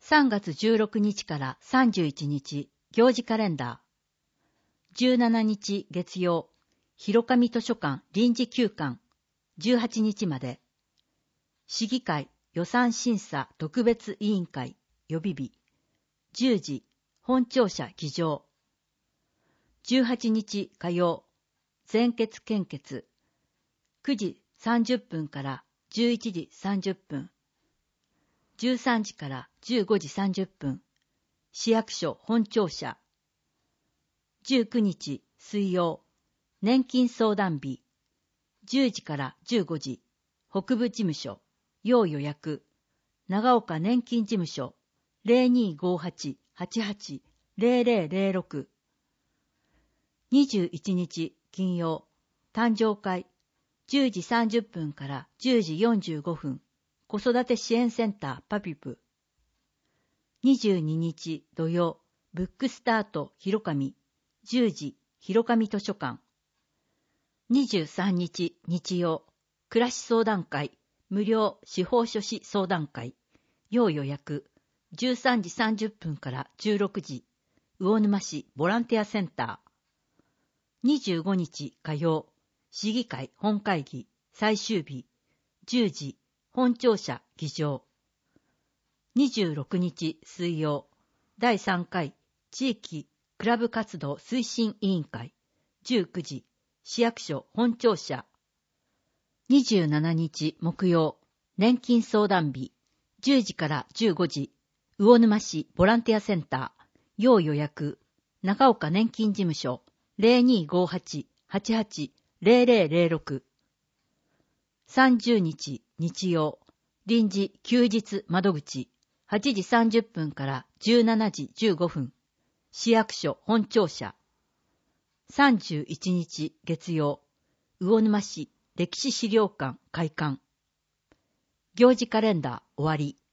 3月16日から31日、行事カレンダー。17日月曜、広上図書館臨時休館。18日まで。市議会予算審査特別委員会予備日。10時、本庁舎議場。18日火曜、全決献決。9時30分から11時30分。13時から15時30分。市役所本庁舎。19日水曜、年金相談日。10時から15時。北部事務所。要予約。長岡年金事務所。0258-88-0006。21日金曜、誕生会。10時30分から10時45分。子育て支援センターパピプ。22日土曜、ブックスタート広上。10時、広上図書館。23日日曜、暮らし相談会。無料司法書士相談会。要予約。13時30分から16時。魚沼市ボランティアセンター。25日火曜、市議会本会議最終日。10時、本庁舎議場。26日水曜、第3回地域クラブ活動推進委員会。19時、市役所本庁舎。27日木曜、年金相談日。10時から15時。魚沼市ボランティアセンター。要予約。長岡年金事務所。0258-88-0006。30日日曜、臨時休日窓口。8時30分から17時15分。市役所本庁舎。31日月曜、魚沼市歴史資料館開館。行事カレンダー終わり。